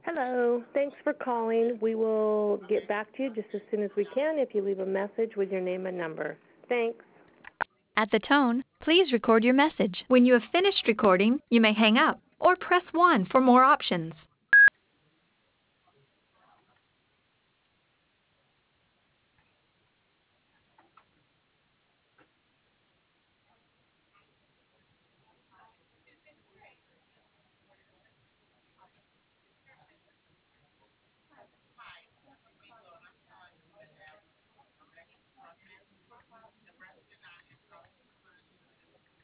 Hello. Thanks for calling. We will get back to you just as soon as we can if you leave a message with your name and number. Thanks. At the tone, please record your message. When you have finished recording, you may hang up or press 1 for more options.